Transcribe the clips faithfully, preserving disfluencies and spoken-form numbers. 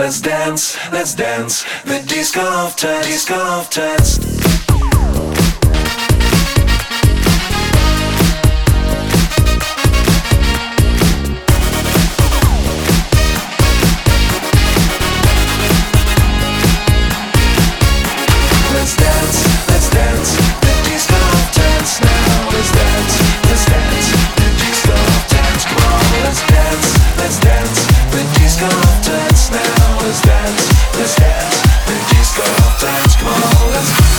Let's dance, let's dance, the disco of dance, disco of dance. Let's dance, let's dance, the disco of dance now. Let's dance, let's dance, the disco of dance. Come on, let's dance, let's dance, the disco of dance now. Let's dance, let's dance, the disco of dance. Come on, let's.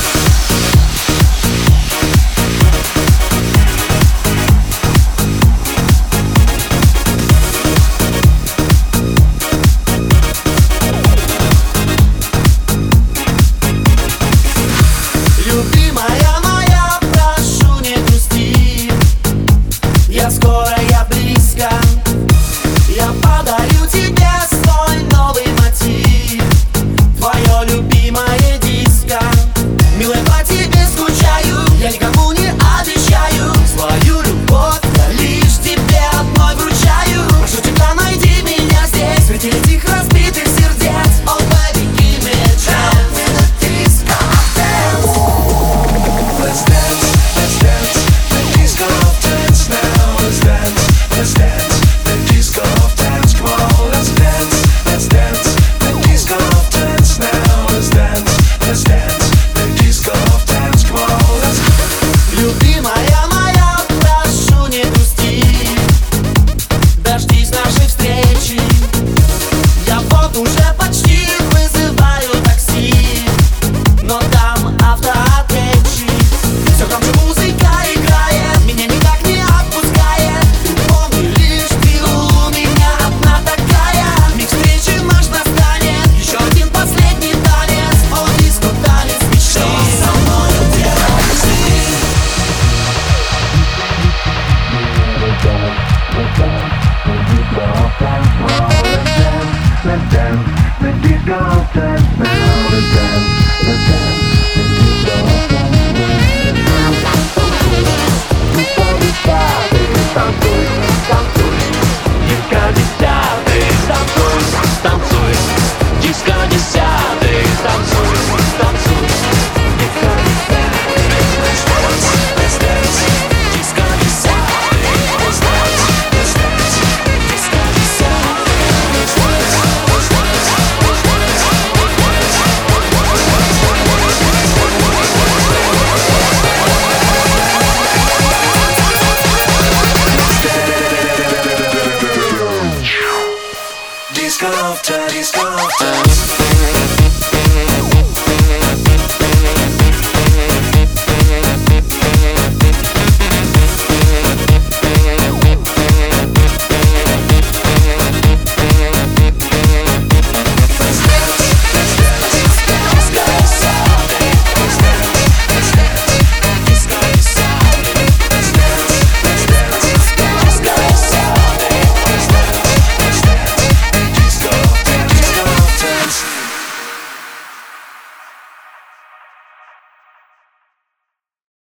Любимая моя, прошу, не грусти. Я скоро, я близко. Я подарю тебе свой новый мотив. Твое любимое диско. Милая, по тебе скучаю. Я никому не обещаю свою любовь, я лишь тебе одной вручаю. Прошу тебя, найди меня здесь, среди этих разбитых сердец. Oh baby, give me a chance in the disco dance. Let's dance, let's dance, the disco of dance now. Let's dance, let's dance, the disco of dance. Come on, let's dance, let's dance, the disco of dance now. Let's dance, let's dance, the disco of dance. Come on, let's. Любимая моя, прошу, не грусти. Дождись нашей встречи. Я вот уже почти вызываю такси, но там автоответчик. Все громче музыка играет, меня никак не отпускает. Ты помни лишь, ты у меня одна такая. Миг встречи наш настанет, еще один последний танец. О, диско, танец мечты. Что со мною делать ты? Let's dance, the disco of dance now. Let's dance, let's dance, the disco of dance. Танцуй, танцуй, диско десятый. Танцуй, танцуй, диско десятый. Танцуй, танцуй, диско десятый. Let's dance, let's dance, диско десятый. Let's dance, let's dance, диско десятый. Let's dance, let's dance, let's dance, let's dance. Disco of dance, disco of dance.